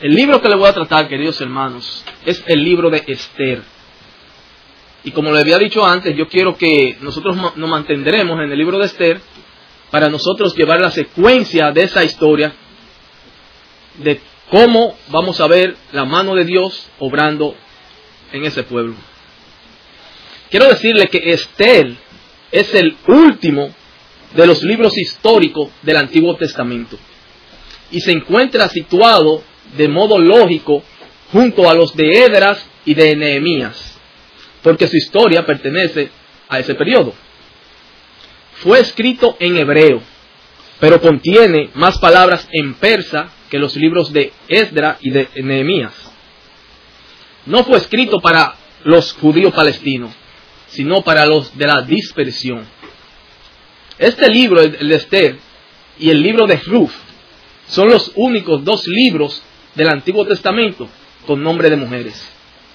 El libro que le voy a tratar, queridos hermanos, es el libro de Esther. Y como le había dicho antes, yo quiero que nosotros nos mantendremos en el libro de Esther para nosotros llevar la secuencia de esa historia, de cómo vamos a ver la mano de Dios obrando en ese pueblo. Quiero decirle que Esther es el último de los libros históricos del Antiguo Testamento y se encuentra situado de modo lógico junto a los de Esdras y de Nehemías, porque su historia pertenece a ese periodo. Fue escrito en hebreo, pero contiene más palabras en persa que los libros de Esdras y de Nehemías. No fue escrito para los judíos palestinos, sino para los de la dispersión. Este libro, el de Esther, y el libro de Ruth, son los únicos dos libros del Antiguo Testamento con nombre de mujeres.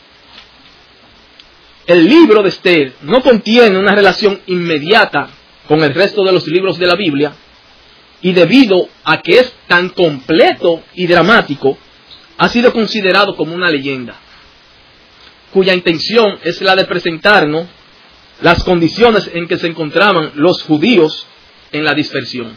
El libro de Esther no contiene una relación inmediata con el resto de los libros de la Biblia, y debido a que es tan completo y dramático, ha sido considerado como una leyenda, cuya intención es la de presentarnos las condiciones en que se encontraban los judíos en la dispersión.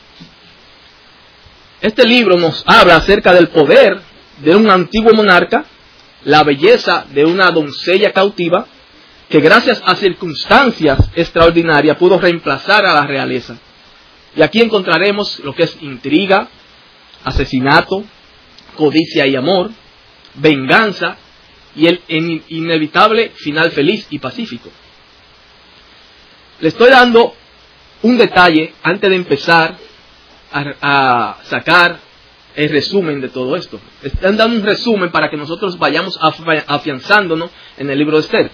Este libro nos habla acerca del poder de un antiguo monarca, la belleza de una doncella cautiva, que gracias a circunstancias extraordinarias pudo reemplazar a la realeza. Y aquí encontraremos lo que es intriga, asesinato, codicia y amor, venganza y el inevitable final feliz y pacífico. Le estoy dando un detalle antes de empezar a sacar el resumen de todo esto. Están dando un resumen para que nosotros vayamos afianzándonos en el libro de Esther.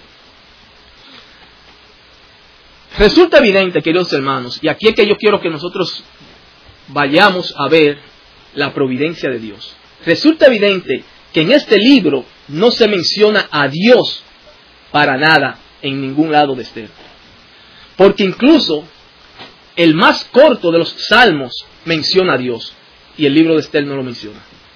Resulta evidente, queridos hermanos, y aquí es que yo quiero que nosotros vayamos a ver la providencia de Dios. Resulta evidente que en este libro no se menciona a Dios para nada en ningún lado de Esther. Porque incluso el más corto de los salmos menciona a Dios y el libro de Esther no lo menciona.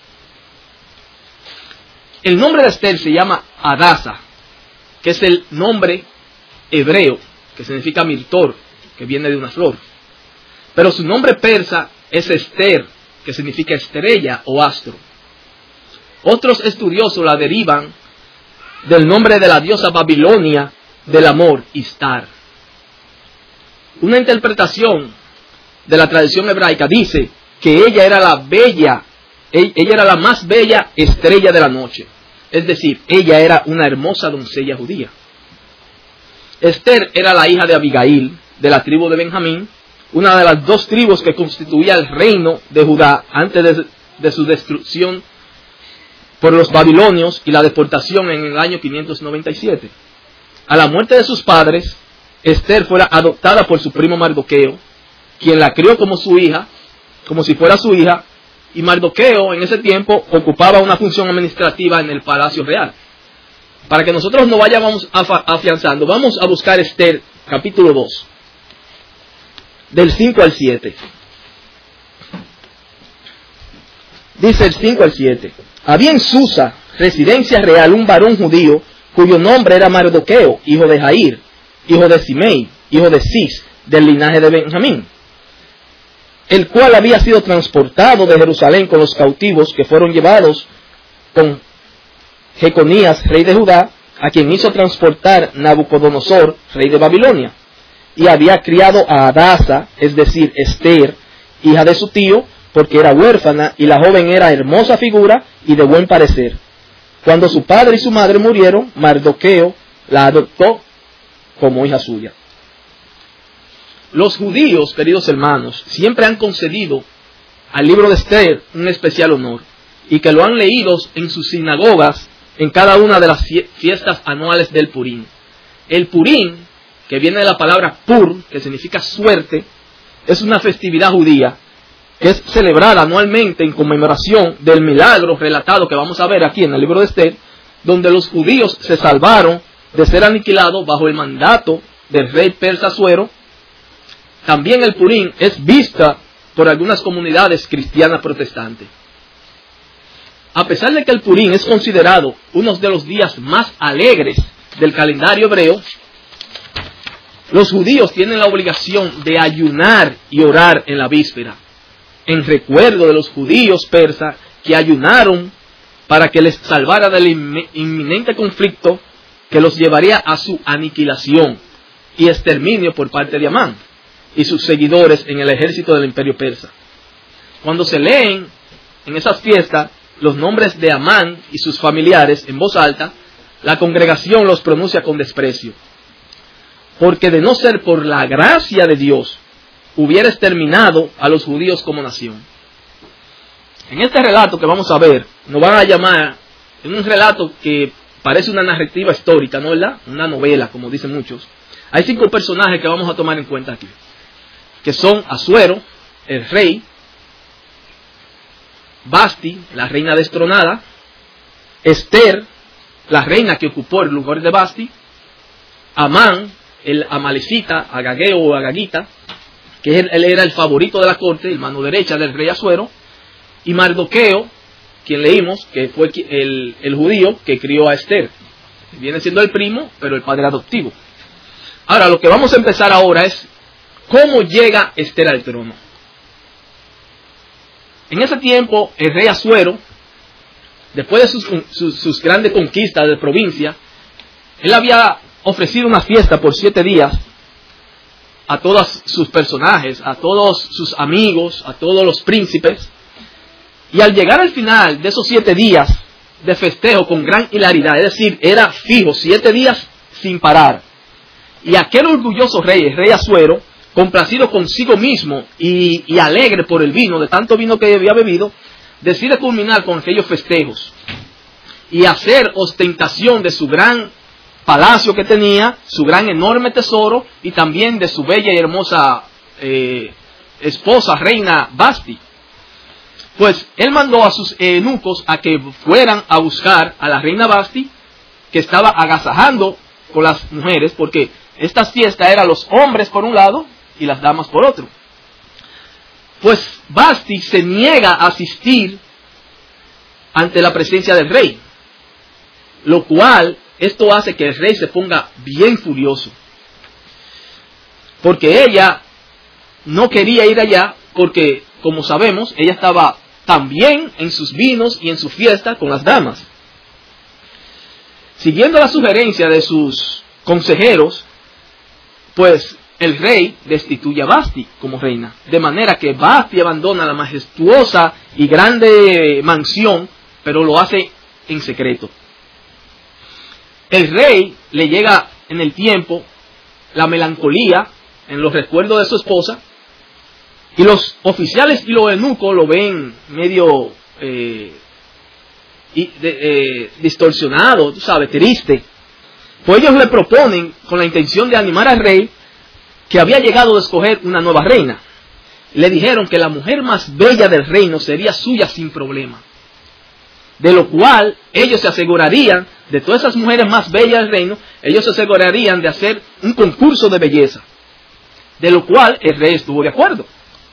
El nombre de Esther se llama Adasa, que es el nombre hebreo, que significa mirtor, que viene de una flor. Pero su nombre persa es Esther, que significa estrella o astro. Otros estudiosos la derivan del nombre de la diosa babilonia del amor, Istar. Una interpretación de la tradición hebraica dice que ella era la más bella estrella de la noche. Es decir, ella era una hermosa doncella judía. Esther era la hija de Abigail, de la tribu de Benjamín, una de las dos tribus que constituía el reino de Judá antes de su destrucción por los babilonios y la deportación en el año 597. A la muerte de sus padres, Esther fue adoptada por su primo Mardoqueo, quien la crió como su hija, como si fuera su hija, y Mardoqueo en ese tiempo ocupaba una función administrativa en el palacio real. Para que nosotros nos vayamos afianzando, vamos a buscar Esther, capítulo 2, del 5 al 7. Dice el 5 al 7. Había en Susa, residencia real, un varón judío, cuyo nombre era Mardoqueo, hijo de Jair, hijo de Simei, hijo de Cis, del linaje de Benjamín, el cual había sido transportado de Jerusalén con los cautivos que fueron llevados con Jeconías, rey de Judá, a quien hizo transportar Nabucodonosor, rey de Babilonia, y había criado a Adasa, es decir, Esther, hija de su tío, porque era huérfana, y la joven era hermosa figura y de buen parecer. Cuando su padre y su madre murieron, Mardoqueo la adoptó como hija suya. Los judíos, queridos hermanos, siempre han concedido al libro de Esther un especial honor, y que lo han leído en sus sinagogas en cada una de las fiestas anuales del Purim. El Purim, que viene de la palabra pur, que significa suerte, es una festividad judía que es celebrada anualmente en conmemoración del milagro relatado que vamos a ver aquí en el libro de Esther, donde los judíos se salvaron de ser aniquilados bajo el mandato del rey persa Asuero. También el Purim es vista por algunas comunidades cristianas protestantes. a pesar de que el Purim es considerado uno de los días más alegres del calendario hebreo, los judíos tienen la obligación de ayunar y orar en la víspera, en recuerdo de los judíos persas que ayunaron para que les salvara del inminente conflicto que los llevaría a su aniquilación y exterminio por parte de Amán y sus seguidores en el ejército del imperio persa. Cuando se leen en esas fiestas los nombres de Amán y sus familiares en voz alta, la congregación los pronuncia con desprecio, porque de no ser por la gracia de Dios, hubiera exterminado a los judíos como nación. En este relato que vamos a ver, nos van a llamar, en un relato que parece una narrativa histórica, ¿no es verdad? Una novela, como dicen muchos. Hay 5 personajes que vamos a tomar en cuenta aquí, que son Asuero, el rey; Vasti, la reina destronada; Esther, la reina que ocupó el lugar de Vasti; Amán, el amalecita, Agageo o Agagita, que él era el favorito de la corte, el mano derecha del rey Asuero; y Mardoqueo, quien leímos, que fue el judío que crió a Esther. Viene siendo el primo, pero el padre adoptivo. Ahora, lo que vamos a empezar ahora es cómo llega Esther al trono. En ese tiempo, el rey Asuero, después de sus grandes conquistas de provincia, él había ofrecido una fiesta por 7 días a todos sus personajes, a todos sus amigos, a todos los príncipes. Y al llegar al final de esos 7 días de festejo con gran hilaridad, es decir, era fijo, 7 días sin parar, y aquel orgulloso rey, el rey Asuero, complacido consigo mismo y alegre por el vino, de tanto vino que había bebido, decide culminar con aquellos festejos y hacer ostentación de su gran palacio que tenía, su gran enorme tesoro, y también de su bella y hermosa esposa, reina Vasti. Pues él mandó a sus eunucos a que fueran a buscar a la reina Vasti, que estaba agasajando con las mujeres, porque esta fiesta era los hombres por un lado y las damas por otro. Pues Vasti se niega a asistir ante la presencia del rey, lo cual esto hace que el rey se ponga bien furioso, porque ella no quería ir allá, porque como sabemos ella estaba también en sus vinos y en su fiesta con las damas. Siguiendo la sugerencia de sus consejeros, pues el rey destituye a Vasti como reina, de manera que Vasti abandona la majestuosa y grande mansión, pero lo hace en secreto. El rey le llega en el tiempo la melancolía en los recuerdos de su esposa, y los oficiales y los eunucos lo ven medio distorsionado, tú sabes, triste. Pues ellos le proponen, con la intención de animar al rey, que había llegado a escoger una nueva reina. Le dijeron que la mujer más bella del reino sería suya sin problema, de lo cual ellos se asegurarían, de todas esas mujeres más bellas del reino, ellos se asegurarían de hacer un concurso de belleza, de lo cual el rey estuvo de acuerdo.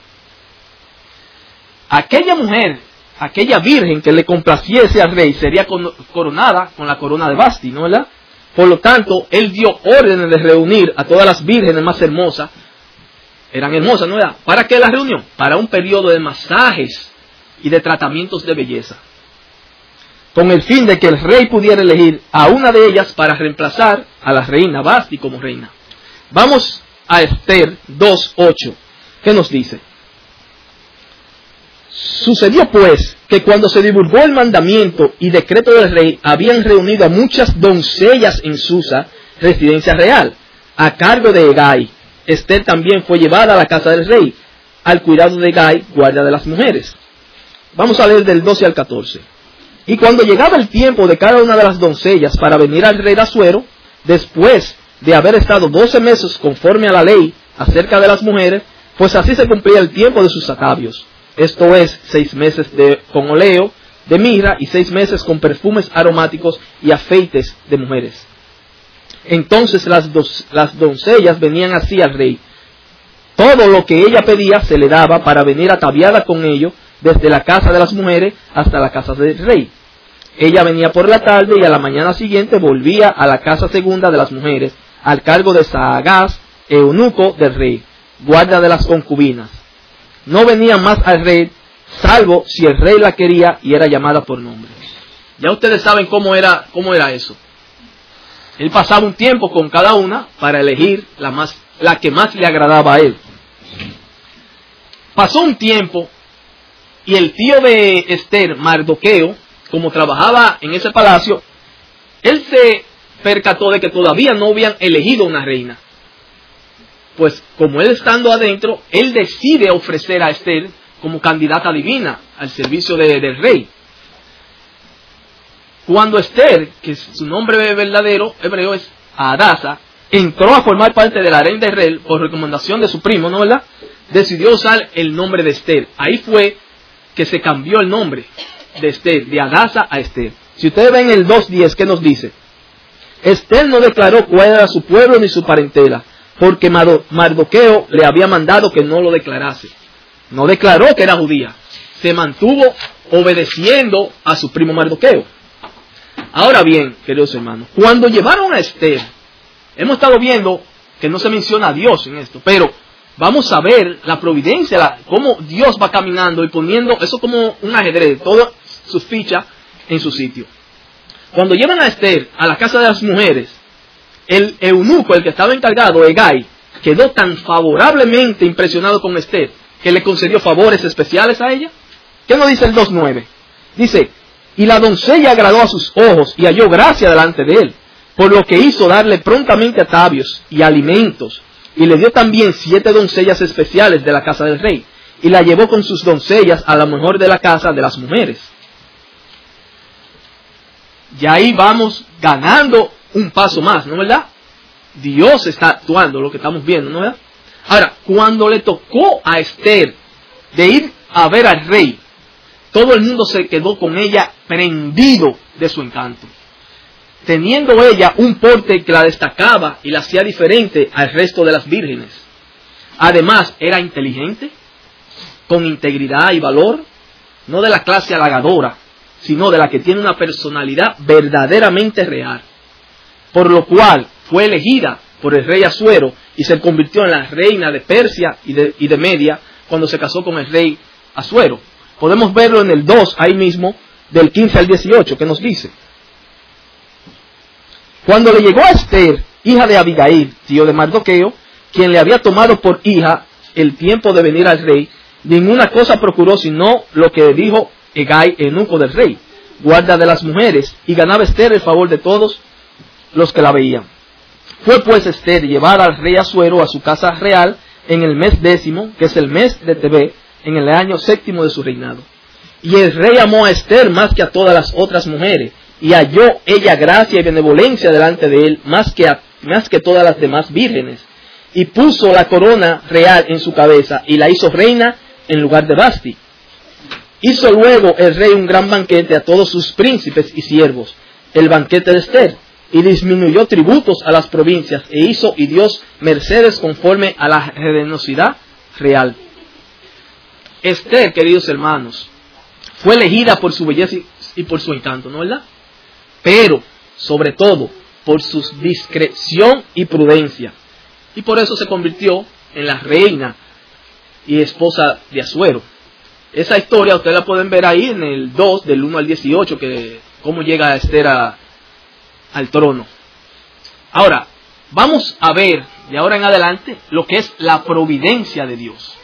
Aquella mujer, aquella virgen que le complaciese al rey sería coronada con la corona de Vasti, ¿no verdad? Por lo tanto, él dio órdenes de reunir a todas las vírgenes más hermosas, eran hermosas, ¿no verdad? ¿Para qué la reunión? Para un periodo de masajes y de tratamientos de belleza, con el fin de que el rey pudiera elegir a una de ellas para reemplazar a la reina Vasti como reina. Vamos a Esther 2:8, ¿qué nos dice? Sucedió pues que cuando se divulgó el mandamiento y decreto del rey, habían reunido a muchas doncellas en Susa, residencia real, a cargo de Hegai. Esther también fue llevada a la casa del rey, al cuidado de Hegai, guardia de las mujeres. Vamos a leer del 12 al 14. Y cuando llegaba el tiempo de cada una de las doncellas para venir al rey Asuero, después de haber estado 12 meses conforme a la ley acerca de las mujeres, pues así se cumplía el tiempo de sus atavios. Esto es, 6 meses con oleo de mirra y 6 meses con perfumes aromáticos y afeites de mujeres. Entonces las doncellas venían así al rey. Todo lo que ella pedía se le daba para venir ataviada con ello, desde la casa de las mujeres hasta la casa del rey. Ella venía por la tarde y a la mañana siguiente volvía a la casa segunda de las mujeres, al cargo de Saagás, eunuco del rey, guarda de las concubinas. No venía más al rey, salvo si el rey la quería y era llamada por nombre. Ya ustedes saben cómo era eso. Él pasaba un tiempo con cada una para elegir la que más le agradaba a él. Pasó un tiempo y el tío de Esther, Mardoqueo, como trabajaba en ese palacio, él se percató de que todavía no habían elegido una reina. Pues como él estando adentro, él decide ofrecer a Esther como candidata divina al servicio del rey. Cuando Esther, que su nombre verdadero hebreo es Hadasa, entró a formar parte de la reina de Israel por recomendación de su primo, ¿no verdad? Decidió usar el nombre de Esther. Ahí fue que se cambió el nombre de Esther, de Hadasa a Esther. Si ustedes ven el 2.10, ¿qué nos dice? Esther no declaró cuál era su pueblo ni su parentela, porque Mardoqueo le había mandado que no lo declarase. No declaró que era judía. Se mantuvo obedeciendo a su primo Mardoqueo. Ahora bien, queridos hermanos, cuando llevaron a Esther, hemos estado viendo que no se menciona a Dios en esto, pero vamos a ver la providencia, cómo Dios va caminando y poniendo eso como un ajedrez, todas sus fichas en su sitio. Cuando llevan a Esther a la casa de las mujeres, el eunuco, el que estaba encargado, Hegai, quedó tan favorablemente impresionado con Esther que le concedió favores especiales a ella. ¿Qué nos dice el 2.9? Dice: y la doncella agradó a sus ojos y halló gracia delante de él, por lo que hizo darle prontamente atavios y alimentos, y le dio también 7 doncellas especiales de la casa del rey, y la llevó con sus doncellas a la mejor de la casa de las mujeres. Y ahí vamos ganando un paso más, ¿no es verdad? Dios está actuando, lo que estamos viendo, ¿no es verdad? Ahora, cuando le tocó a Esther de ir a ver al rey, todo el mundo se quedó con ella prendido de su encanto, teniendo ella un porte que la destacaba y la hacía diferente al resto de las vírgenes. Además, era inteligente, con integridad y valor, no de la clase halagadora, sino de la que tiene una personalidad verdaderamente real, por lo cual fue elegida por el rey Asuero y se convirtió en la reina de Persia y de Media cuando se casó con el rey Asuero. Podemos verlo en el 2, ahí mismo, del 15 al 18, que nos dice: cuando le llegó a Esther, hija de Abigail, tío de Mardoqueo, quien le había tomado por hija el tiempo de venir al rey, ninguna cosa procuró sino lo que dijo Hegai, eunuco del rey, guarda de las mujeres, y ganaba Esther el favor de todos los que la veían. Fue pues Esther llevada al rey Asuero a su casa real en el mes 10, que es el mes de Tebé, en el año 7 de su reinado. Y el rey amó a Esther más que a todas las otras mujeres, y halló ella gracia y benevolencia delante de él más que todas las demás vírgenes. Y puso la corona real en su cabeza, y la hizo reina en lugar de Vasti. Hizo luego el rey un gran banquete a todos sus príncipes y siervos, el banquete de Esther, y disminuyó tributos a las provincias, e hizo y dio mercedes conforme a la generosidad real. Esther, queridos hermanos, fue elegida por su belleza y por su encanto, ¿no es verdad? Pero, sobre todo, por su discreción y prudencia. Y por eso se convirtió en la reina y esposa de Asuero. Esa historia ustedes la pueden ver ahí en el 2, del 1 al 18, que cómo llega Esther al trono. Ahora, vamos a ver de ahora en adelante lo que es la providencia de Dios.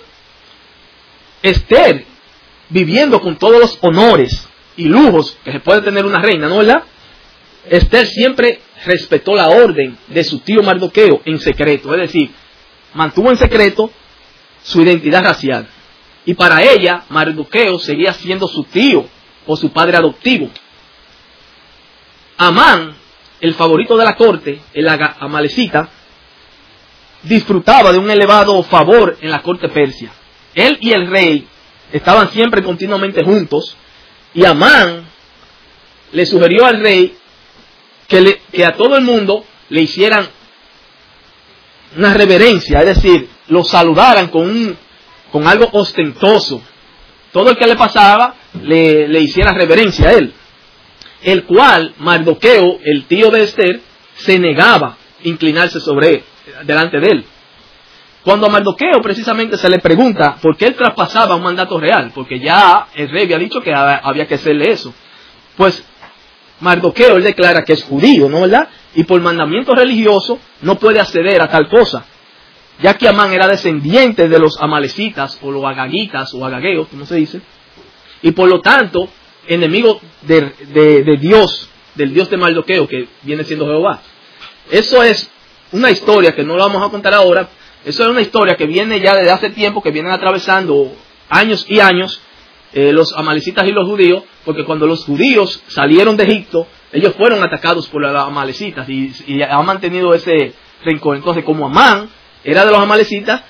Esther, viviendo con todos los honores y lujos que se puede tener una reina, ¿no es verdad? Esther siempre respetó la orden de su tío Mardoqueo en secreto, es decir, mantuvo en secreto su identidad racial. Y para ella, Mardoqueo seguía siendo su tío o su padre adoptivo. Amán, el favorito de la corte, el amalecita, disfrutaba de un elevado favor en la corte persia. Él y el rey estaban siempre continuamente juntos, y Amán le sugirió al rey que a todo el mundo le hicieran una reverencia, es decir, lo saludaran con algo ostentoso, todo el que le pasaba le hiciera reverencia a él. El cual Mardoqueo, el tío de Esther, se negaba a inclinarse delante de él. Cuando a Mardoqueo precisamente se le pregunta por qué él traspasaba un mandato real, porque ya el rey había dicho que había que hacerle eso, pues Mardoqueo él declara que es judío, ¿no verdad? Y por mandamiento religioso no puede acceder a tal cosa, ya que Amán era descendiente de los amalecitas o los agagitas o agagueos, como se dice, y por lo tanto enemigo de Dios, del Dios de Mardoqueo, que viene siendo Jehová. Eso es una historia que no la vamos a contar ahora. Eso es una historia que viene ya desde hace tiempo, que vienen atravesando años y años los amalecitas y los judíos, porque cuando los judíos salieron de Egipto, ellos fueron atacados por los amalecitas y han mantenido ese rencor. Entonces, como Amán era de los amalecitas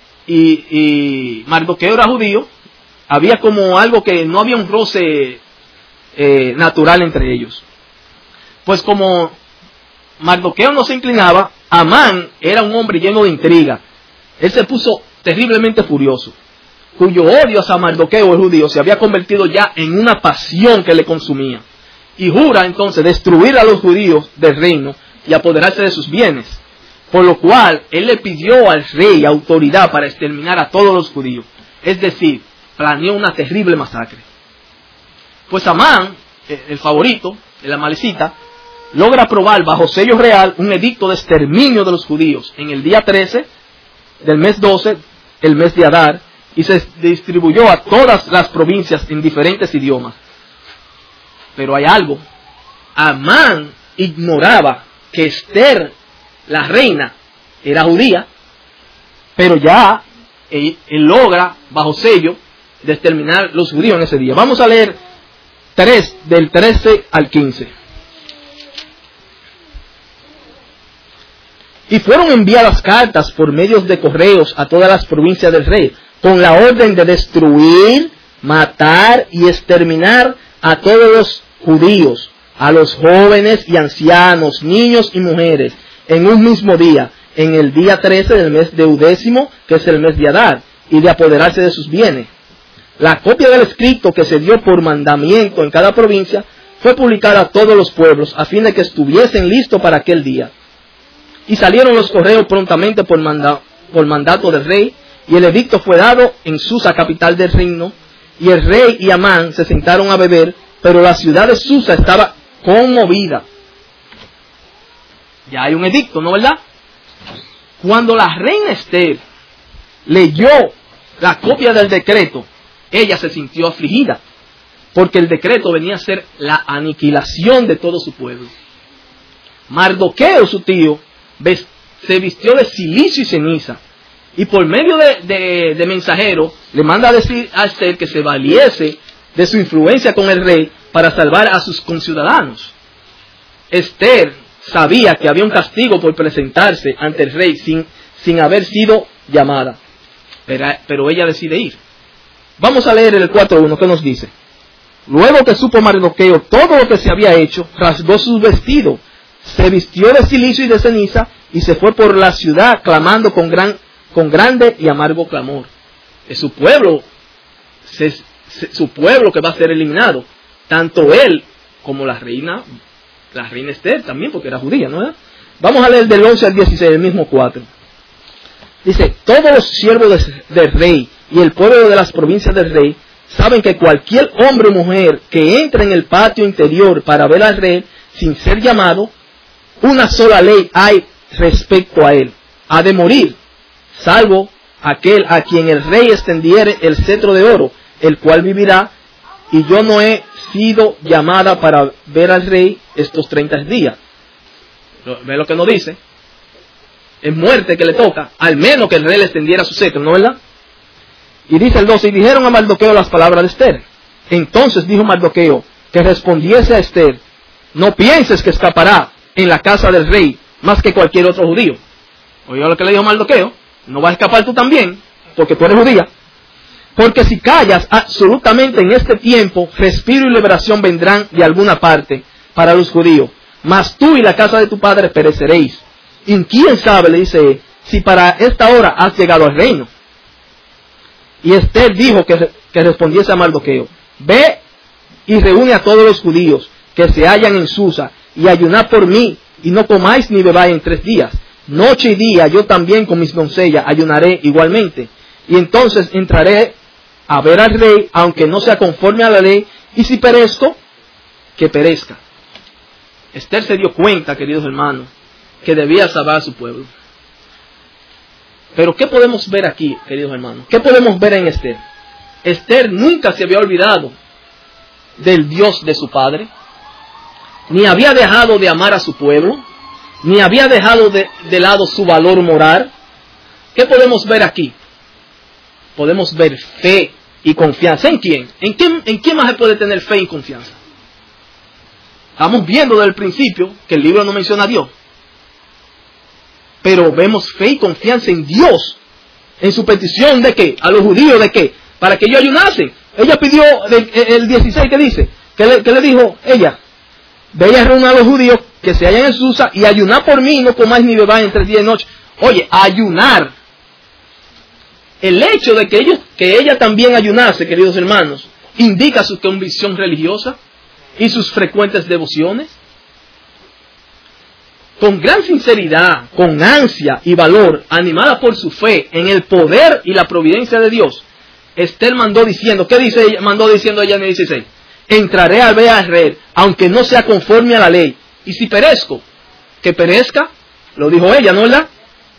y Mardoqueo era judío, había como algo que no había un roce natural entre ellos. Pues como Mardoqueo no se inclinaba, Amán era un hombre lleno de intriga. Él se puso terriblemente furioso, cuyo odio hacia Mardoqueo, el judío, se había convertido ya en una pasión que le consumía. Y jura entonces destruir a los judíos del reino y apoderarse de sus bienes. Por lo cual, él le pidió al rey autoridad para exterminar a todos los judíos. Es decir, planeó una terrible masacre. Pues Amán, el favorito, el amalecita, logra aprobar bajo sello real un edicto de exterminio de los judíos en el día 13 del mes 12, el mes de Adar, y se distribuyó a todas las provincias en diferentes idiomas. Pero hay algo. Amán ignoraba que Esther, la reina, era judía, pero ya él logra bajo sello de exterminar los judíos en ese día. Vamos a leer 3 del 13 al 15. Y fueron enviadas cartas por medios de correos a todas las provincias del rey, con la orden de destruir, matar y exterminar a todos los judíos, a los jóvenes y ancianos, niños y mujeres, en un mismo día, en el día 13 del mes deudécimo, que es el mes de Adar, y de apoderarse de sus bienes. La copia del escrito que se dio por mandamiento en cada provincia fue publicada a todos los pueblos, a fin de que estuviesen listos para aquel día. Y salieron los correos prontamente por mandato del rey, y el edicto fue dado en Susa, capital del reino, y el rey y Amán se sentaron a beber, pero la ciudad de Susa estaba conmovida. Ya hay un edicto, ¿no verdad? Cuando la reina Esther leyó la copia del decreto, ella se sintió afligida, porque el decreto venía a ser la aniquilación de todo su pueblo. Mardoqueo, su tío, se vistió de cilicio y ceniza, y por medio de mensajero le manda a decir a Esther que se valiese de su influencia con el rey para salvar a sus conciudadanos. Esther sabía que había un castigo por presentarse ante el rey sin haber sido llamada, pero ella decide ir. Vamos a leer el 4.1 que nos dice: luego que supo Mardoqueo todo lo que se había hecho, rasgó sus vestidos, se vistió de cilicio y de ceniza, y se fue por la ciudad clamando con grande y amargo clamor. Es su pueblo, su pueblo que va a ser eliminado, tanto él como la reina Esther también, porque era judía, ¿no? Vamos a leer del 11 al 16, el mismo 4. Dice: todos los siervos del rey y el pueblo de las provincias del rey saben que cualquier hombre o mujer que entre en el patio interior para ver al rey sin ser llamado, una sola ley hay respecto a él: ha de morir, salvo aquel a quien el rey extendiere el cetro de oro, el cual vivirá, y yo no he sido llamada para ver al rey estos 30 días. ¿Ve lo que nos dice? Es muerte que le toca, al menos que el rey le extendiera su cetro, ¿no verdad? Y dice el 12: y dijeron a Mardoqueo las palabras de Esther. Entonces dijo Mardoqueo que respondiese a Esther: no pienses que escapará en la casa del rey más que cualquier otro judío. Oye lo que le dijo Mardoqueo: no vas a escapar tú también, porque tú eres judía. Porque si callas absolutamente en este tiempo, respiro y liberación vendrán de alguna parte para los judíos, mas tú y la casa de tu padre pereceréis. Y quién sabe, le dice, si para esta hora has llegado al reino. Y Esther dijo que respondiese a Mardoqueo: ve y reúne a todos los judíos que se hallan en Susa, y ayunad por mí, y no comáis ni bebáis en 3 días. Noche y día yo también con mis doncellas ayunaré igualmente. Y entonces entraré a ver al rey, aunque no sea conforme a la ley, y si perezco, que perezca. Esther se dio cuenta, queridos hermanos, que debía salvar a su pueblo. Pero ¿qué podemos ver aquí, queridos hermanos? ¿Qué podemos ver en Esther? Esther nunca se había olvidado del Dios de su padre, ni había dejado de amar a su pueblo, ni había dejado de lado su valor moral. ¿Qué podemos ver aquí? Podemos ver fe y confianza. ¿En quién? ¿En quién más se puede tener fe y confianza? Estamos viendo desde el principio que el libro no menciona a Dios. Pero vemos fe y confianza en Dios. En su petición de qué? A los judíos de qué? Para que ellos ayunasen. Ella pidió el 16, ¿qué dice? ¿Qué le dijo ella? Ve y reúna a los judíos que se hallan en Susa y ayunar por mí, no comáis ni bebáis en 3 días y noche. Oye, ayunar. El hecho de que ella también ayunase, queridos hermanos, indica su convicción religiosa y sus frecuentes devociones. Con gran sinceridad, con ansia y valor, animada por su fe en el poder y la providencia de Dios, Esther mandó diciendo, ¿qué dice ella? Mandó diciendo ella en el 16, entraré a ver al rey, aunque no sea conforme a la ley, y si perezco, que perezca, lo dijo ella, ¿no verdad?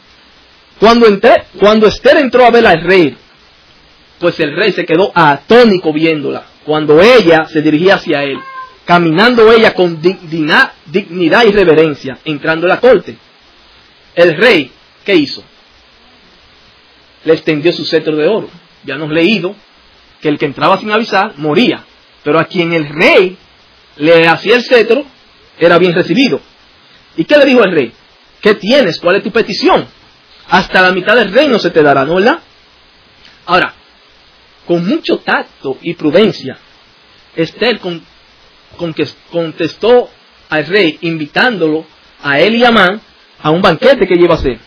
Cuando Esther entró a ver al rey, pues el rey se quedó atónito viéndola, cuando ella se dirigía hacia él, caminando ella con dignidad y reverencia, entrando a la corte. El rey, ¿qué hizo? Le extendió su cetro de oro. Ya hemos leído que el que entraba sin avisar moría, pero a quien el rey le hacía el cetro era bien recibido. ¿Y qué le dijo el rey? ¿Qué tienes? ¿Cuál es tu petición? Hasta la mitad del reino se te dará, ¿no verdad? Ahora, con mucho tacto y prudencia, Esther contestó al rey invitándolo a él y a Amán a un banquete que iba a hacer,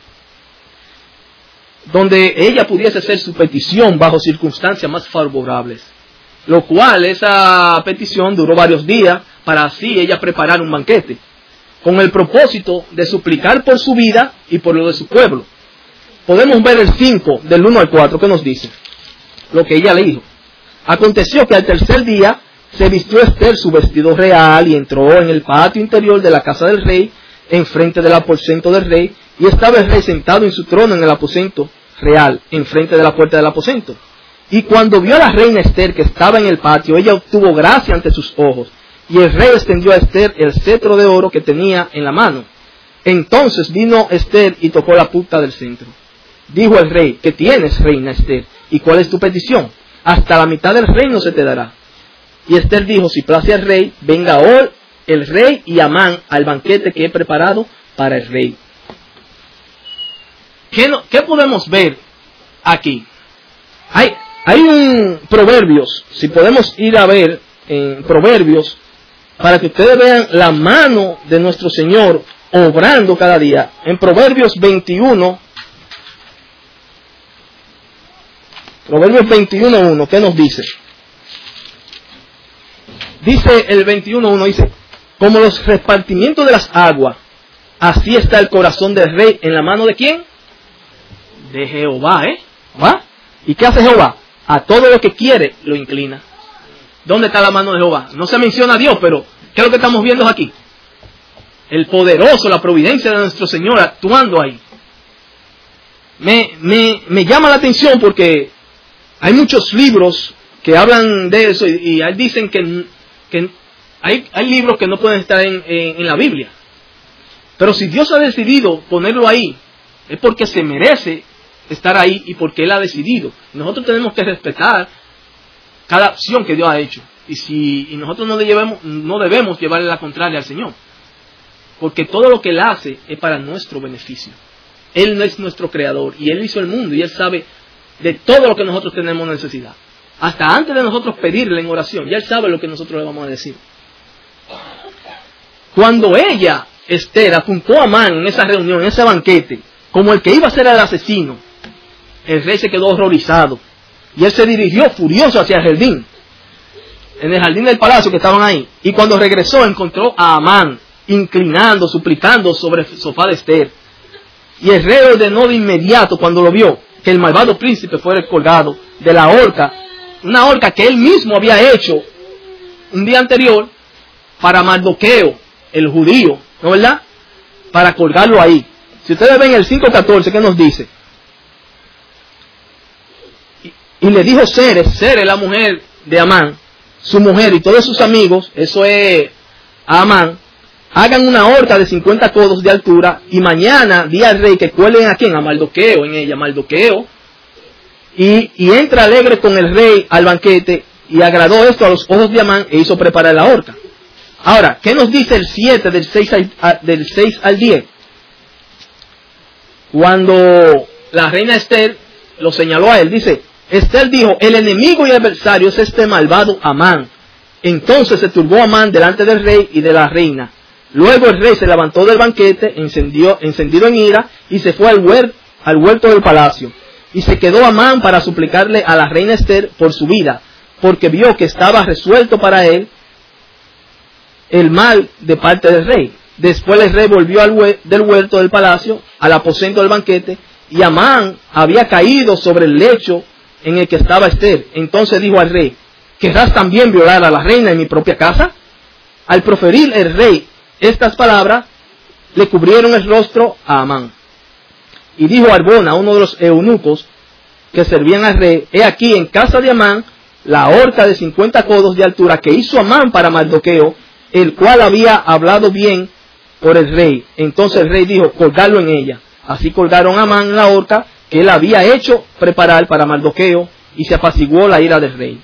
donde ella pudiese hacer su petición bajo circunstancias más favorables, lo cual esa petición duró varios días para así ella preparar un banquete, con el propósito de suplicar por su vida y por lo de su pueblo. Podemos ver el 5 del 1 al 4 que nos dice lo que ella le dijo. Aconteció que al tercer día se vistió Esther su vestido real y entró en el patio interior de la casa del rey, enfrente del aposento del rey, y estaba el rey sentado en su trono en el aposento real, enfrente de la puerta del aposento. Y cuando vio a la reina Esther que estaba en el patio, ella obtuvo gracia ante sus ojos, y el rey extendió a Esther el cetro de oro que tenía en la mano. Entonces vino Esther y tocó la punta del cetro. Dijo el rey, ¿qué tienes, reina Esther? ¿Y cuál es tu petición? Hasta la mitad del reino se te dará. Y Esther dijo, si place al rey, venga hoy el rey y Amán al banquete que he preparado para el rey. ¿Qué podemos ver aquí? Hay un Proverbios, si podemos ir a ver en Proverbios, para que ustedes vean la mano de nuestro Señor obrando cada día. En Proverbios 21, Proverbios 21.1, ¿qué nos dice? Dice el 21.1, dice, como los repartimientos de las aguas, así está el corazón del rey en la mano de ¿quién? De Jehová, ¿va? ¿Y qué hace Jehová? A todo lo que quiere lo inclina. ¿Dónde está la mano de Jehová? No se menciona a Dios, pero ¿qué es lo que estamos viendo aquí? El poderoso, la providencia de nuestro Señor actuando ahí. Me llama la atención porque hay muchos libros que hablan de eso y dicen que hay libros que no pueden estar en la Biblia. Pero si Dios ha decidido ponerlo ahí, es porque se merece estar ahí y porque Él ha decidido. Nosotros tenemos que respetar cada acción que Dios ha hecho. Y nosotros no debemos llevarle la contraria al Señor. Porque todo lo que Él hace es para nuestro beneficio. Él no es nuestro creador y Él hizo el mundo y Él sabe de todo lo que nosotros tenemos necesidad. Hasta antes de nosotros pedirle en oración, ya Él sabe lo que nosotros le vamos a decir. Cuando ella, Esther, apuntó a Amán en esa reunión, en ese banquete, como el que iba a ser el asesino, el rey se quedó horrorizado Y él se dirigió furioso hacia el jardín, en el jardín del palacio que estaban ahí. Y cuando regresó encontró a Amán inclinando, suplicando sobre el sofá de Esther. Y el rey ordenó de inmediato, cuando lo vio, que el malvado príncipe fuera colgado de la horca, una horca que él mismo había hecho un día anterior para Mardoqueo, el judío, ¿no verdad? Para colgarlo ahí. Si ustedes ven el 5:14, ¿qué nos dice? Y le dijo Ceres, la mujer de Amán, su mujer y todos sus amigos, eso es a Amán, hagan una horca de 50 codos de altura y mañana di al rey que cuelen a quién, a Mardoqueo, en ella, Mardoqueo, y entra alegre con el rey al banquete, y agradó esto a los ojos de Amán e hizo preparar la horca. Ahora, ¿qué nos dice el 7 del 6 al 10? Cuando la reina Esther lo señaló a él, dice, Esther dijo, el enemigo y adversario es este malvado Amán. Entonces se turbó Amán delante del rey y de la reina. Luego el rey se levantó del banquete, encendido en ira, y se fue al huerto del palacio. Y se quedó Amán para suplicarle a la reina Esther por su vida, porque vio que estaba resuelto para él el mal de parte del rey. Después el rey volvió del huerto del palacio al aposento del banquete, y Amán había caído sobre el lecho en el que estaba Esther. Entonces dijo al rey, ¿querrás también violar a la reina en mi propia casa? Al proferir el rey estas palabras, le cubrieron el rostro a Amán. Y dijo Arbona, uno de los eunucos que servían al rey, he aquí en casa de Amán la horca de 50 codos de altura que hizo Amán para Mardoqueo, el cual había hablado bien por el rey. Entonces el rey dijo, colgarlo en ella. Así colgaron a Amán en la horca que él había hecho preparar para Mardoqueo, y se apaciguó la ira del rey.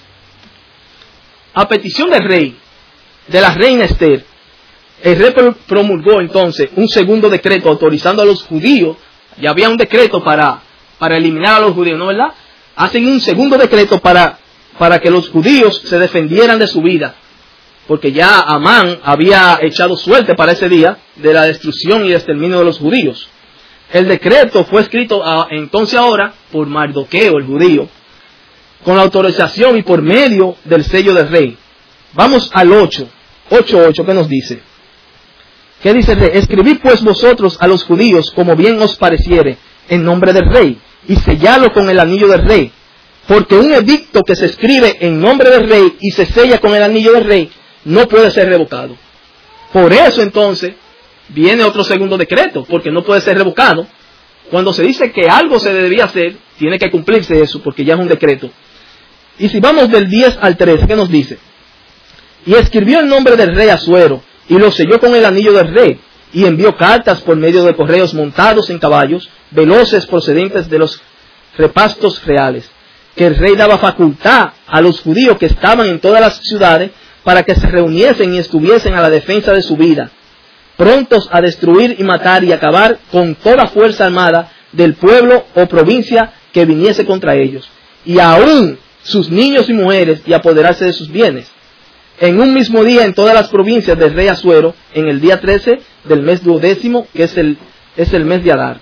A petición del rey, de la reina Esther, el rey promulgó entonces un segundo decreto autorizando a los judíos. Ya había un decreto para eliminar a los judíos, ¿no verdad? Hacen un segundo decreto para que los judíos se defendieran de su vida, porque ya Amán había echado suerte para ese día de la destrucción y exterminio de los judíos. El decreto fue escrito entonces ahora por Mardoqueo, el judío, con la autorización y por medio del sello del rey. Vamos al 8:8, ¿qué nos dice? ¿Qué dice el rey? Escribid pues vosotros a los judíos como bien os pareciere en nombre del rey, y selladlo con el anillo del rey, porque un edicto que se escribe en nombre del rey y se sella con el anillo del rey no puede ser revocado. Por eso entonces viene otro segundo decreto, porque no puede ser revocado. Cuando se dice que algo se debía hacer, tiene que cumplirse eso, porque ya es un decreto. Y si vamos del 10 al 13, ¿qué nos dice? Y escribió el nombre del rey Asuero, y lo selló con el anillo del rey, y envió cartas por medio de correos montados en caballos, veloces procedentes de los repastos reales, que el rey daba facultad a los judíos que estaban en todas las ciudades, para que se reuniesen y estuviesen a la defensa de su vida, prontos a destruir y matar y acabar con toda fuerza armada del pueblo o provincia que viniese contra ellos, y aún sus niños y mujeres, y apoderarse de sus bienes. En un mismo día en todas las provincias del rey Asuero, en el día 13 del mes 12, que es el mes de Adar.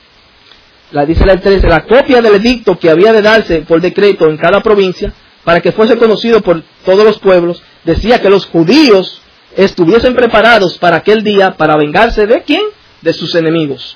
Dice la 13, la copia del edicto que había de darse por decreto en cada provincia, para que fuese conocido por todos los pueblos, decía que los judíos estuviesen preparados para aquel día para vengarse ¿de quién? De sus enemigos.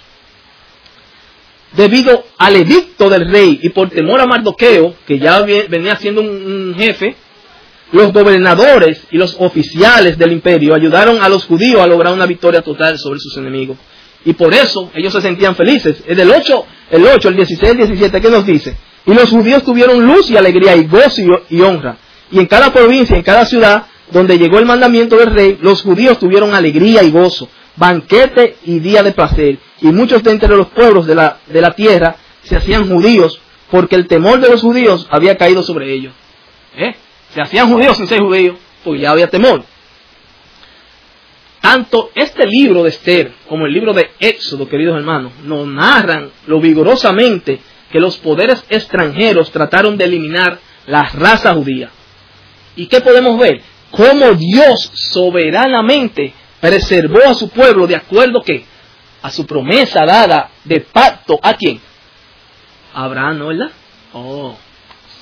Debido al edicto del rey y por temor a Mardoqueo, que ya venía siendo un jefe, los gobernadores y los oficiales del imperio ayudaron a los judíos a lograr una victoria total sobre sus enemigos. Y por eso ellos se sentían felices. Es del 8, el 16, el 17, ¿qué nos dice? Y los judíos tuvieron luz y alegría y gozo y honra. Y en cada provincia, en cada ciudad, donde llegó el mandamiento del rey, los judíos tuvieron alegría y gozo, banquete y día de placer. Y muchos de entre los pueblos de la tierra se hacían judíos, porque el temor de los judíos había caído sobre ellos. Se hacían judíos sin ser judíos, porque ya había temor. Tanto este libro de Esther como el libro de Éxodo, queridos hermanos, nos narran lo vigorosamente que los poderes extranjeros trataron de eliminar la raza judía. ¿Y qué podemos ver? Cómo Dios soberanamente preservó a su pueblo de acuerdo que a su promesa dada de pacto, ¿a quién? A Abraham, ¿no verdad?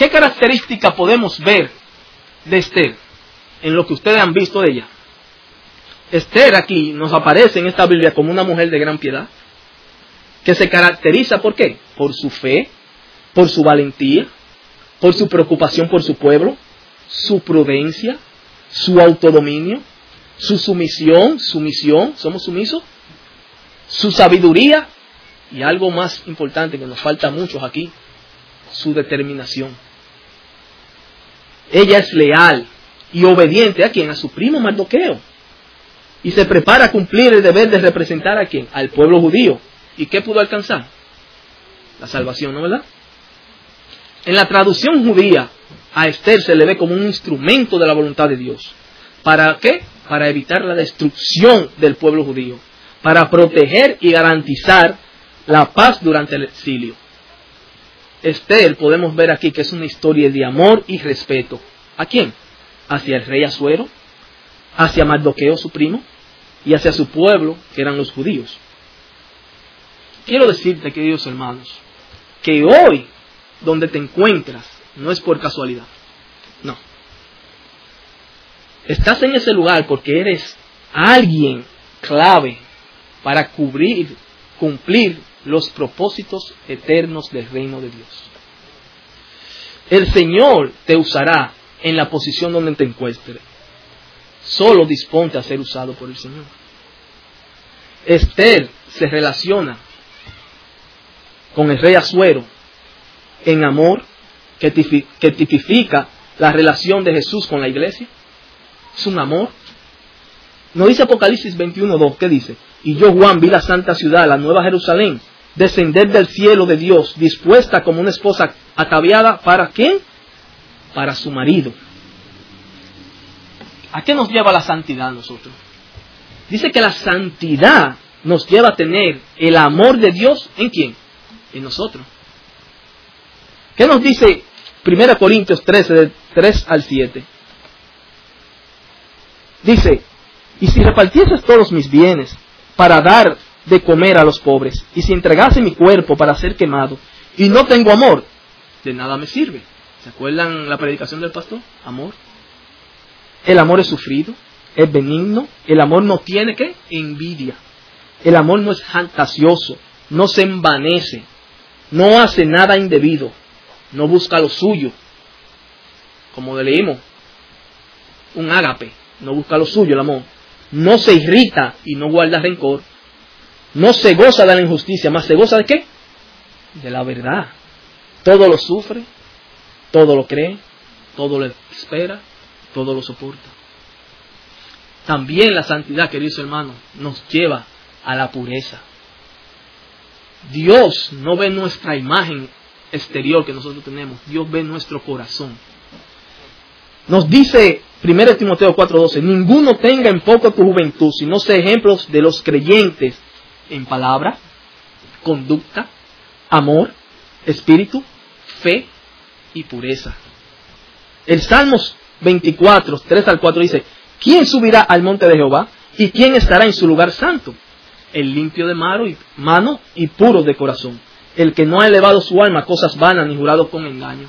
¿Qué característica podemos ver de Esther en lo que ustedes han visto de ella? Esther aquí nos aparece en esta Biblia como una mujer de gran piedad, que se caracteriza ¿por qué? Por su fe, por su valentía, por su preocupación por su pueblo, su prudencia, su autodominio, su sumisión, somos sumisos, su sabiduría y algo más importante que nos falta a muchos aquí, su determinación. Ella es leal y obediente ¿a quién? A su primo Mardoqueo. Y se prepara a cumplir el deber de representar ¿a quién? Al pueblo judío. ¿Y qué pudo alcanzar? La salvación, ¿no verdad? En la traducción judía, a Esther se le ve como un instrumento de la voluntad de Dios. ¿Para qué? Para evitar la destrucción del pueblo judío. Para proteger y garantizar la paz durante el exilio. Esther, podemos ver aquí que es una historia de amor y respeto. ¿A quién? Hacia el rey Asuero, hacia Mardoqueo, su primo, y hacia su pueblo, que eran los judíos. Quiero decirte, queridos hermanos, que hoy, donde te encuentras, no es por casualidad. No. Estás en ese lugar porque eres alguien clave para cumplir los propósitos eternos del reino de Dios. El Señor te usará en la posición donde te encuentres. Solo disponte a ser usado por el Señor. Esther se relaciona con el rey Asuero en amor, que tipifica la relación de Jesús con la iglesia. Es un amor. ¿No dice Apocalipsis 21:2? ¿Qué dice? Y yo, Juan, vi la santa ciudad, la nueva Jerusalén, descender del cielo de Dios, dispuesta como una esposa ataviada, ¿para quién? Para su marido. ¿A qué nos lleva la santidad a nosotros? Dice que la santidad nos lleva a tener el amor de Dios, ¿en quién? En nosotros. ¿Qué nos dice 1 Corintios 13, de 3 al 7? Dice, y si repartieses todos mis bienes para dar de comer a los pobres, y si entregase mi cuerpo para ser quemado, y no tengo amor, de nada me sirve. ¿Se acuerdan la predicación del pastor? Amor. El amor es sufrido, es benigno, el amor no tiene ¿qué? Envidia. El amor no es fantasioso, no se envanece, no hace nada indebido, no busca lo suyo. Como leímos, un ágape, no busca lo suyo, el amor. No se irrita y no guarda rencor. No se goza de la injusticia, más se goza de ¿qué? De la verdad. Todo lo sufre, todo lo cree, todo lo espera, todo lo soporta. También la santidad, queridos hermanos, nos lleva a la pureza. Dios no ve nuestra imagen exterior que nosotros tenemos, Dios ve nuestro corazón. Nos dice 1 Timoteo 4:12, ninguno tenga en poco tu juventud, sino sé ejemplos de los creyentes en palabra, conducta, amor, espíritu, fe y pureza. El Salmos 24, 3 al 4 dice, ¿quién subirá al monte de Jehová? ¿Y quién estará en su lugar santo? El limpio de mano y puro de corazón, el que no ha elevado su alma a cosas vanas ni jurado con engaño.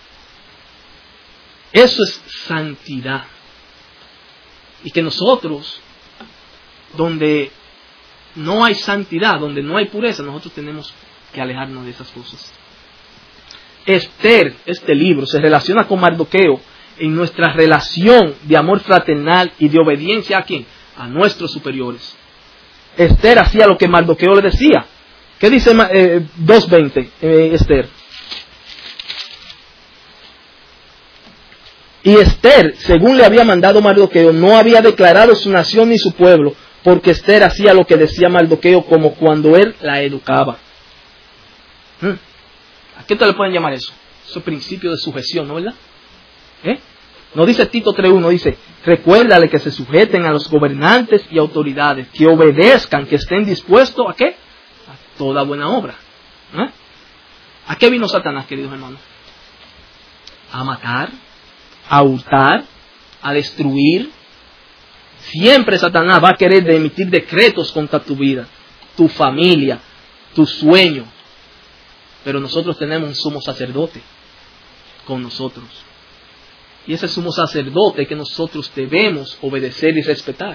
Eso es santidad. Y que nosotros, donde no hay santidad, donde no hay pureza, nosotros tenemos que alejarnos de esas cosas. Esther, este libro, se relaciona con Mardoqueo en nuestra relación de amor fraternal y de obediencia ¿a quién? A nuestros superiores. Esther hacía lo que Mardoqueo le decía. ¿Qué dice 2:20 Esther? Y Esther, según le había mandado Mardoqueo, no había declarado su nación ni su pueblo, porque Esther hacía lo que decía Mardoqueo como cuando él la educaba. ¿A qué te le pueden llamar eso? Eso es principio de sujeción, ¿no verdad? No dice Tito 3:1, dice, recuérdale que se sujeten a los gobernantes y autoridades, que obedezcan, que estén dispuestos ¿a qué? A toda buena obra. ¿A qué vino Satanás, queridos hermanos? A matar, a hurtar, a destruir. Siempre Satanás va a querer emitir decretos contra tu vida, tu familia, tu sueño. Pero nosotros tenemos un sumo sacerdote con nosotros. Y ese sumo sacerdote que nosotros debemos obedecer y respetar.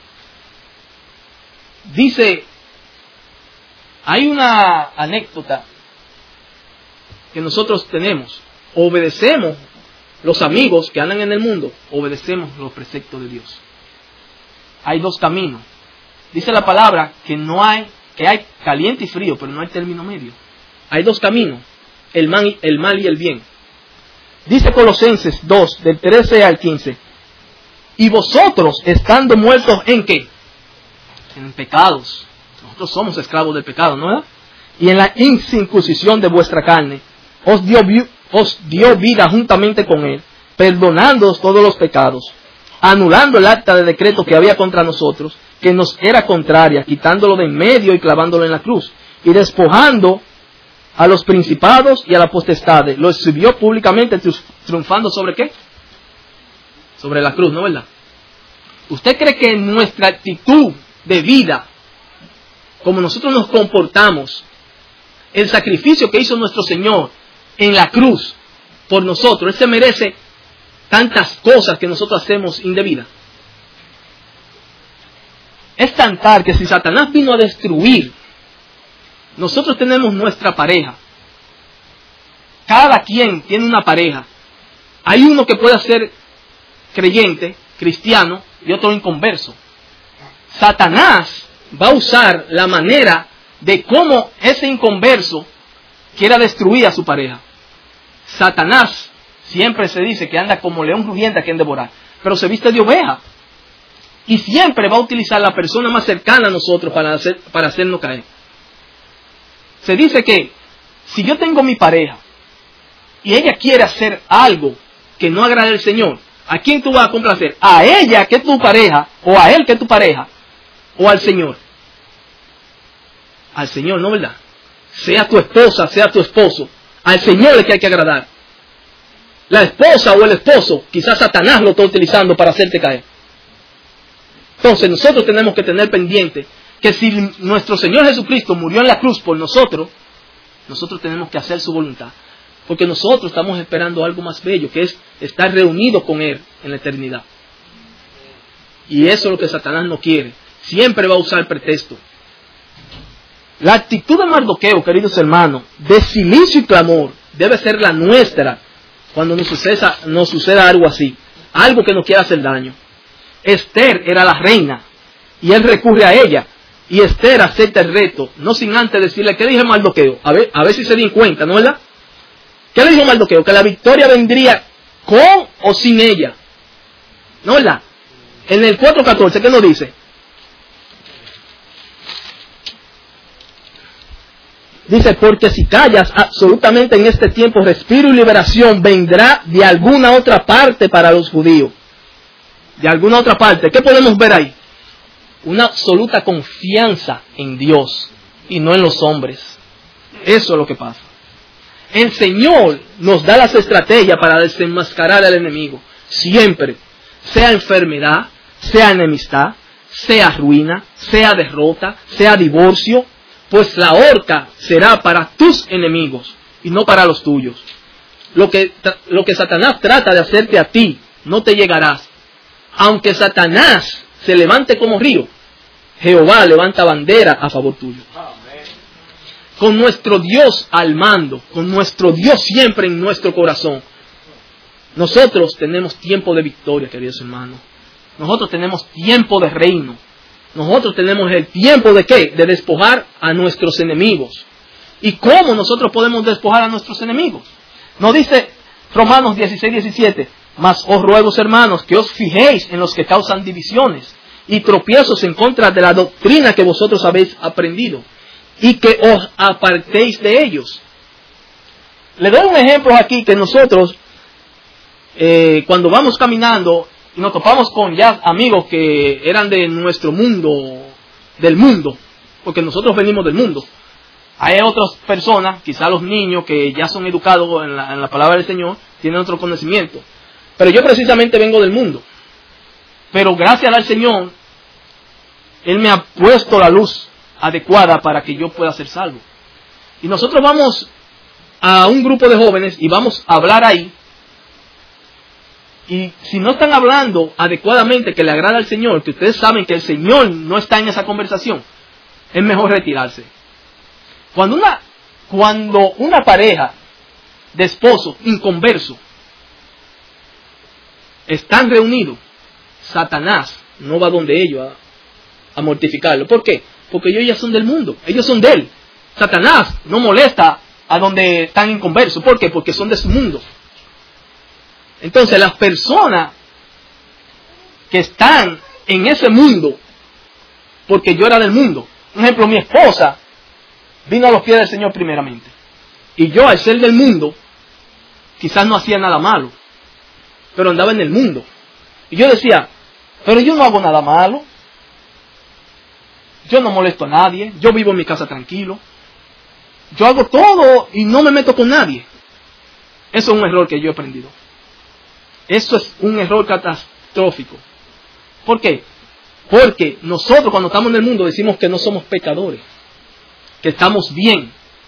Dice, hay una anécdota que nosotros tenemos. Obedecemos, los amigos que andan en el mundo, obedecemos los preceptos de Dios. Hay dos caminos. Dice la palabra que hay caliente y frío, pero no hay término medio. Hay dos caminos, el mal y el bien. Dice Colosenses 2, del 13 al 15. Y vosotros, estando muertos ¿en qué? En pecados. Nosotros somos esclavos del pecado, ¿no? Y en la incircuncisión de vuestra carne, os dio vida juntamente con él, perdonándoos todos los pecados, anulando el acta de decreto que había contra nosotros, que nos era contraria, quitándolo de en medio y clavándolo en la cruz, y despojando a los principados y a las potestades, lo exhibió públicamente, triunfando ¿sobre qué? Sobre la cruz, ¿no verdad? ¿Usted cree que nuestra actitud de vida, como nosotros nos comportamos, el sacrificio que hizo nuestro Señor en la cruz por nosotros, Él se merece tantas cosas que nosotros hacemos indebidas? Es tan tal que si Satanás vino a destruir, nosotros tenemos nuestra pareja. Cada quien tiene una pareja. Hay uno que puede ser creyente, cristiano, y otro inconverso. Satanás va a usar la manera de cómo ese inconverso quiera destruir a su pareja. Satanás siempre se dice que anda como león rugiente a quien devorar, pero se viste de oveja. Y siempre va a utilizar la persona más cercana a nosotros para hacernos caer. Se dice que si yo tengo mi pareja y ella quiere hacer algo que no agrade al Señor, ¿a quién tú vas a complacer? ¿A ella que es tu pareja? ¿O a él que es tu pareja? ¿O al Señor? Al Señor, ¿no verdad? Sea tu esposa, sea tu esposo, al Señor es que hay que agradar. La esposa o el esposo, quizás Satanás lo está utilizando para hacerte caer. Entonces nosotros tenemos que tener pendiente que si nuestro Señor Jesucristo murió en la cruz por nosotros, nosotros tenemos que hacer su voluntad. Porque nosotros estamos esperando algo más bello, que es estar reunidos con Él en la eternidad. Y eso es lo que Satanás no quiere. Siempre va a usar pretexto. La actitud de Mardoqueo, queridos hermanos, de silicio y clamor, debe ser la nuestra cuando nos suceda algo así. Algo que nos quiera hacer daño. Esther era la reina y él recurre a ella. Y Esther acepta el reto, no sin antes decirle, ¿qué dijo Mardoqueo? A ver si se dio cuenta, ¿no verdad? ¿Qué le dijo Mardoqueo? Que la victoria vendría con o sin ella. ¿No verdad? En el 4:14, ¿qué nos dice? Dice, porque si callas absolutamente en este tiempo, respiro y liberación vendrá de alguna otra parte para los judíos. De alguna otra parte. ¿Qué podemos ver ahí? Una absoluta confianza en Dios y no en los hombres. Eso es lo que pasa. El Señor nos da las estrategias para desenmascarar al enemigo. Siempre. Sea enfermedad, sea enemistad, sea ruina, sea derrota, sea divorcio. Pues la horca será para tus enemigos y no para los tuyos. Lo que Satanás trata de hacerte a ti, no te llegarás. Aunque Satanás se levante como río, Jehová levanta bandera a favor tuyo. Con nuestro Dios al mando, con nuestro Dios siempre en nuestro corazón, nosotros tenemos tiempo de victoria, queridos hermanos. Nosotros tenemos tiempo de reino. Nosotros tenemos el tiempo de ¿qué? De despojar a nuestros enemigos. ¿Y cómo nosotros podemos despojar a nuestros enemigos? Nos dice Romanos 16:17, mas os ruego, hermanos, que os fijéis en los que causan divisiones y tropiezos en contra de la doctrina que vosotros habéis aprendido, y que os apartéis de ellos. Le doy un ejemplo aquí que nosotros, cuando vamos caminando, y nos topamos con ya amigos que eran de nuestro mundo, del mundo, porque nosotros venimos del mundo. Hay otras personas, quizás los niños que ya son educados en la palabra del Señor, tienen otro conocimiento. Pero yo precisamente vengo del mundo. Pero gracias al Señor, Él me ha puesto la luz adecuada para que yo pueda ser salvo. Y nosotros vamos a un grupo de jóvenes y vamos a hablar ahí Y si no están hablando adecuadamente que le agrada al Señor, que ustedes saben que el Señor no está en esa conversación, es mejor retirarse. Cuando una pareja de esposos inconversos están reunidos, Satanás no va donde ellos a mortificarlo. ¿Por qué? Porque ellos ya son del mundo, ellos son de él. Satanás no molesta a donde están inconversos. ¿Por qué? Porque son de su mundo. Entonces las personas que están en ese mundo, porque yo era del mundo. Por ejemplo, mi esposa vino a los pies del Señor primeramente. Y yo, al ser del mundo, quizás no hacía nada malo, pero andaba en el mundo. Y yo decía, pero yo no hago nada malo. Yo no molesto a nadie. Yo vivo en mi casa tranquilo. Yo hago todo y no me meto con nadie. Eso es un error que yo he aprendido. Eso es un error catastrófico. ¿Por qué? Porque nosotros cuando estamos en el mundo decimos que no somos pecadores, que estamos bien.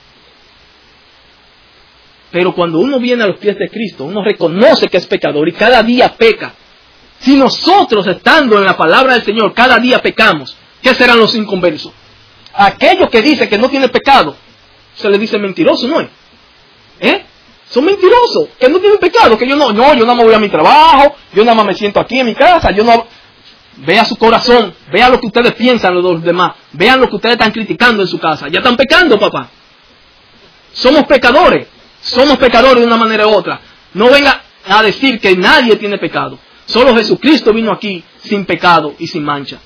Pero cuando uno viene a los pies de Cristo, uno reconoce que es pecador y cada día peca. Si nosotros, estando en la palabra del Señor, cada día pecamos, ¿qué serán los inconversos? Aquellos que dicen que no tienen pecado, se les dice mentiroso, ¿no es? Son mentirosos, que no tienen pecado, que yo nada más voy a mi trabajo, yo nada más me siento aquí en mi casa, yo no... Vea su corazón, vea lo que ustedes piensan los demás, vean lo que ustedes están criticando en su casa. Ya están pecando, papá. Somos pecadores de una manera u otra. No venga a decir que nadie tiene pecado. Solo Jesucristo vino aquí sin pecado y sin mancha.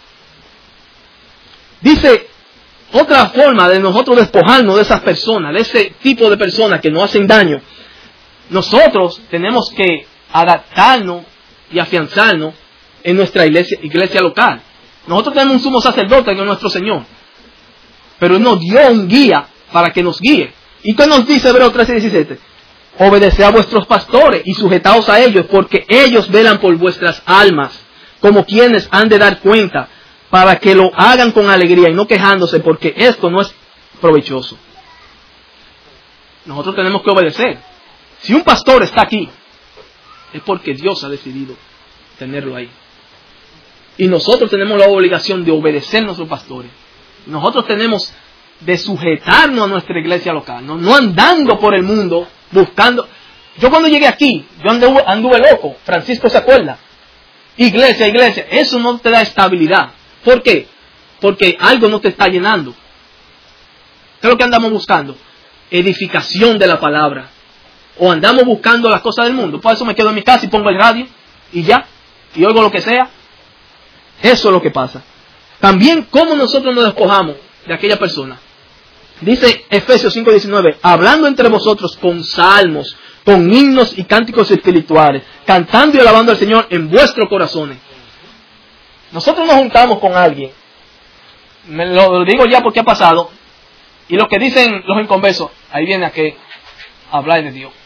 Dice, otra forma de nosotros despojarnos de esas personas, de ese tipo de personas que nos hacen daño, nosotros tenemos que adaptarnos y afianzarnos en nuestra iglesia local. Nosotros tenemos un sumo sacerdote que es nuestro Señor, pero Él nos dio un guía para que nos guíe. ¿Y qué nos dice Hebreos 13:17? Obedeced a vuestros pastores y sujetaos a ellos, porque ellos velan por vuestras almas, como quienes han de dar cuenta, para que lo hagan con alegría y no quejándose, porque esto no es provechoso. Nosotros tenemos que obedecer. Si un pastor está aquí, es porque Dios ha decidido tenerlo ahí. Y nosotros tenemos la obligación de obedecer a nuestros pastores. Nosotros tenemos de sujetarnos a nuestra iglesia local, no andando por el mundo buscando. Yo cuando llegué aquí, yo anduve loco. Francisco se acuerda. Iglesia, eso no te da estabilidad. ¿Por qué? Porque algo no te está llenando. ¿Qué es lo que andamos buscando? Edificación de la palabra. O andamos buscando las cosas del mundo. Por eso me quedo en mi casa y pongo el radio y ya, y oigo lo que sea. Eso es lo que pasa. También, ¿cómo nosotros nos despojamos de aquella persona? Dice Efesios 5:19, hablando entre vosotros con salmos, con himnos y cánticos espirituales, cantando y alabando al Señor en vuestros corazones. Nosotros nos juntamos con alguien, me lo digo ya porque ha pasado, y lo que dicen los inconversos, ahí viene a que hablar de Dios.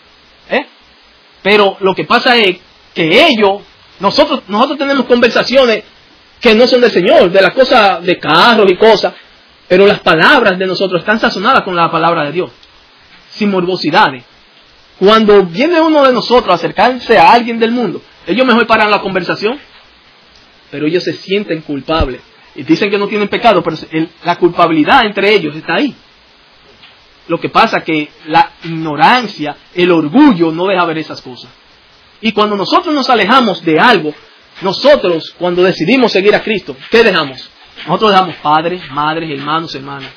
Pero lo que pasa es que nosotros tenemos conversaciones que no son del Señor, de las cosas de carros y cosas, pero las palabras de nosotros están sazonadas con la palabra de Dios, sin morbosidades. Cuando viene uno de nosotros a acercarse a alguien del mundo, ellos mejor paran la conversación, pero ellos se sienten culpables y dicen que no tienen pecado, pero la culpabilidad entre ellos está ahí. Lo que pasa es que la ignorancia, el orgullo no deja ver esas cosas. Y cuando nosotros nos alejamos de algo, nosotros cuando decidimos seguir a Cristo, ¿qué dejamos? Nosotros dejamos padres, madres, hermanos, hermanas.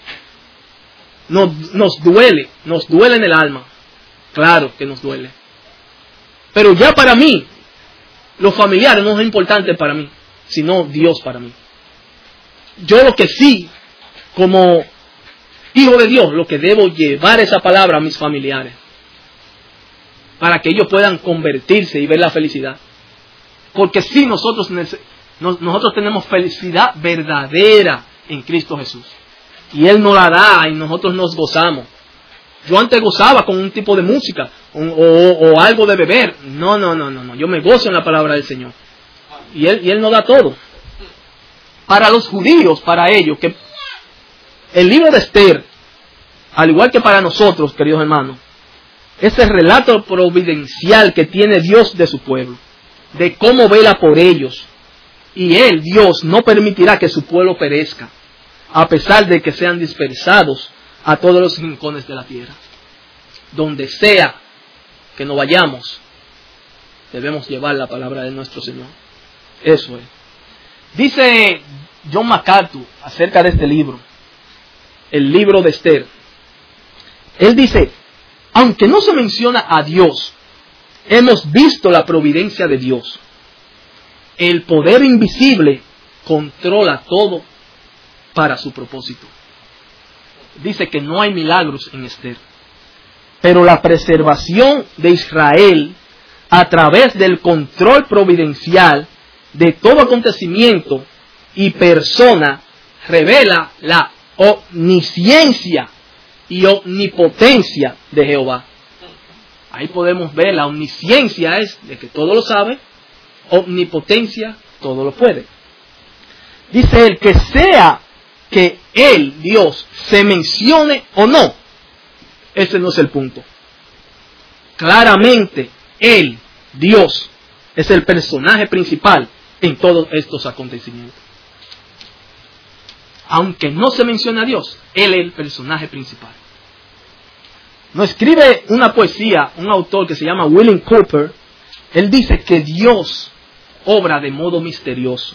Nos duele en el alma. Claro que nos duele. Pero ya para mí, los familiares no es importante para mí, sino Dios para mí. Yo lo que sí, como hijo de Dios, lo que debo llevar esa palabra a mis familiares, para que ellos puedan convertirse y ver la felicidad. Porque si nosotros tenemos felicidad verdadera en Cristo Jesús. Y Él nos la da y nosotros nos gozamos. Yo antes gozaba con un tipo de música o algo de beber. No. Yo me gozo en la palabra del Señor. Y Él nos da todo. Para los judíos, para ellos, que el libro de Esther, al igual que para nosotros, queridos hermanos, ese relato providencial que tiene Dios de su pueblo, de cómo vela por ellos. Y Él, Dios, no permitirá que su pueblo perezca, a pesar de que sean dispersados a todos los rincones de la tierra. Donde sea que nos vayamos, debemos llevar la palabra de nuestro Señor. Eso es. Dice John MacArthur acerca de este libro, el libro de Esther. Él dice, aunque no se menciona a Dios, hemos visto la providencia de Dios. El poder invisible controla todo para su propósito. Dice que no hay milagros en Esther, pero la preservación de Israel a través del control providencial de todo acontecimiento y persona revela la omnisciencia y omnipotencia de Jehová. Ahí podemos ver, la omnisciencia es de que todo lo sabe, omnipotencia, todo lo puede. Dice él que sea que Él, Dios, se mencione o no, ese no es el punto. Claramente, Él, Dios, es el personaje principal en todos estos acontecimientos. Aunque no se mencione a Dios, Él es el personaje principal. Nos escribe una poesía, un autor que se llama William Cooper. Él dice que Dios obra de modo misterioso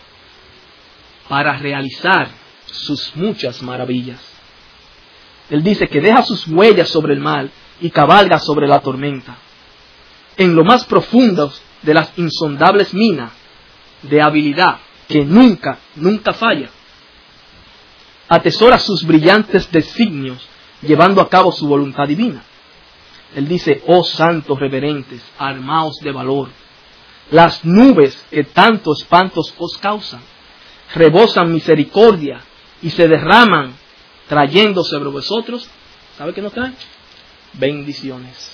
para realizar sus muchas maravillas. Él dice que deja sus huellas sobre el mar y cabalga sobre la tormenta. En lo más profundo de las insondables minas de habilidad que nunca falla. Atesora sus brillantes designios, llevando a cabo su voluntad divina. Él dice, oh santos reverentes, armaos de valor. Las nubes que tantos espantos os causan, rebosan misericordia y se derraman, trayendo sobre vosotros, ¿sabe qué nos traen? Bendiciones.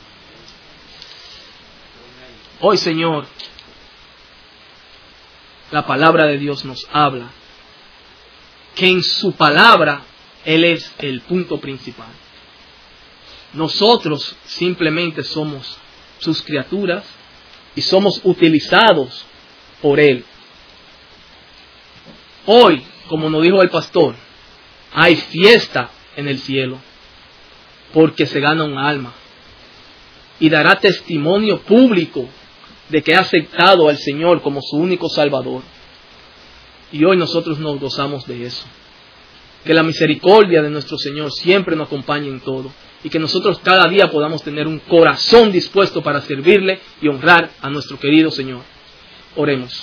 Hoy, Señor, la palabra de Dios nos habla que en su palabra Él es el punto principal. Nosotros simplemente somos sus criaturas y somos utilizados por Él. Hoy, como nos dijo el pastor, hay fiesta en el cielo porque se gana un alma y dará testimonio público de que ha aceptado al Señor como su único Salvador. Y hoy nosotros nos gozamos de eso. Que la misericordia de nuestro Señor siempre nos acompañe en todo. Y que nosotros cada día podamos tener un corazón dispuesto para servirle y honrar a nuestro querido Señor. Oremos.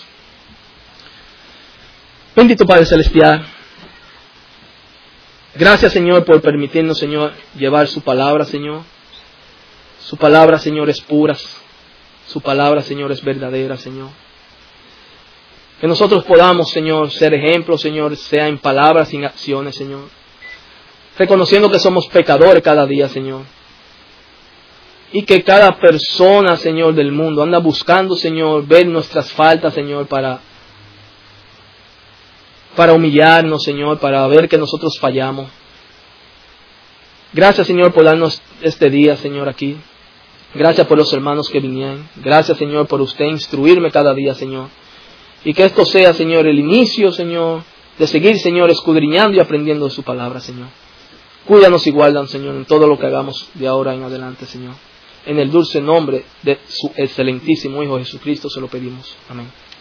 Bendito Padre Celestial. Gracias, Señor, por permitirnos, Señor, llevar su palabra, Señor. Su palabra, Señor, es pura. Su palabra, Señor, es verdadera, Señor. Que nosotros podamos, Señor, ser ejemplos, Señor, sea en palabras y en acciones, Señor. Reconociendo que somos pecadores cada día, Señor. Y que cada persona, Señor, del mundo anda buscando, Señor, ver nuestras faltas, Señor, para humillarnos, Señor, para ver que nosotros fallamos. Gracias, Señor, por darnos este día, Señor, aquí. Gracias por los hermanos que vinieron. Gracias, Señor, por usted instruirme cada día, Señor. Y que esto sea, Señor, el inicio, Señor, de seguir, Señor, escudriñando y aprendiendo de su palabra, Señor. Cuídanos y guárdanos, Señor, en todo lo que hagamos de ahora en adelante, Señor. En el dulce nombre de su excelentísimo Hijo Jesucristo se lo pedimos. Amén.